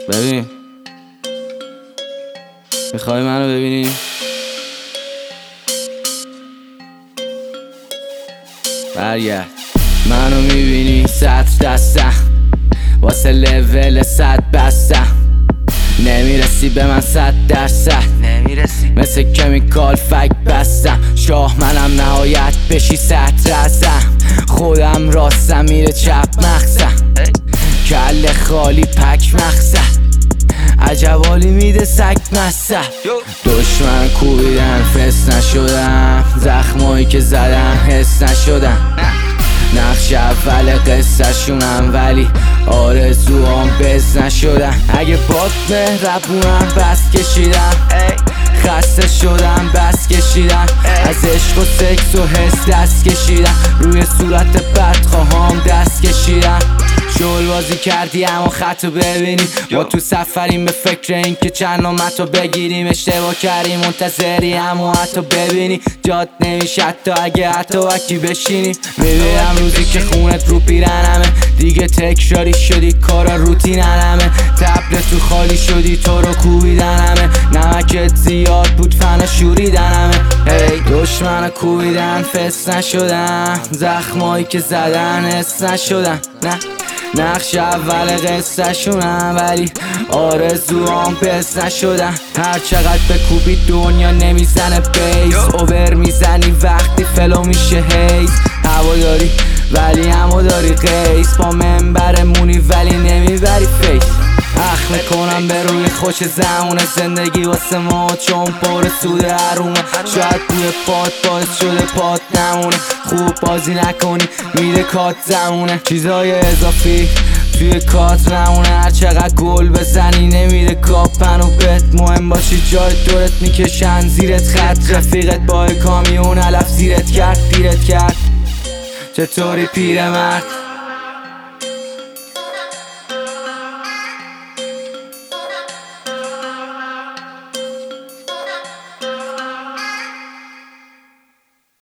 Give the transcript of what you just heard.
ببین، میخوای منو ببینی؟ برگرد. منو میبینی سطر دستم، واسه لول 100 بستم. نمیرسی به من 100%، نمیرسی مثل کمیکال فک بستم. شاه منم نهایت بشی سطر ازم. خودم راستم میره چپ مخزم، کل خالی پک مخزم. عجب حالی میده سگ مصب. دشمن کوبیدن فس نشدم، زخمایی که زدن حس نشدن. نقش اول قصه شونم ولی آرزوام بز نشدن. اگه باد مهربونم بس کشیدم، خسته شدم بس کشیدم. از عشق و سکس و حس دست کشیدم، روی صورت بدخواهام دست کشیدم. شل بازی کردی اما خطو ببینیم، ما تو سفریم به فکر این که چند نامتو بگیریم. اشتباه کردیم منتظری اما حتی ببینی جات نمیشه، حتی اگه حتی وکی بشینی. میبینم روزی که خونت رو پیرنمه، دیگه تکراری شدی کارا روتیننمه. تبل تو خالی شدی تو رو کوبیدنمه، نمکت زیاد بود فنا شوریدنمه. دشمن کوبیدن فس نشدن، زخمایی که زدن حس نشدن. نه نقش اول قصه شونم ولی آرزوام پس نشدن. هر چقدر بکوبی دنیا نمیزنه بیس، اوور میزنی وقتی فلو میشه هیز. هوا داری ولی همو داری قیس، با منبرمونی ولی نمیبری فیس. اخ میکنم به روی خوش زمونه، زندگی واسه ما چون پر سود حرومه. شاید بوی پات باعث شده پات نمونه، خوب بازی نکنی میره کات زمونه. چیزای اضافی توی کات نمونه، هر چقدر گل بزنی نمیره کاپن و بت. مهم باشی جای دورت میکشن زیرت خط، رفیقت با کامیون علف زیرت کرد دیرت کرد. چطوری پیرمرد؟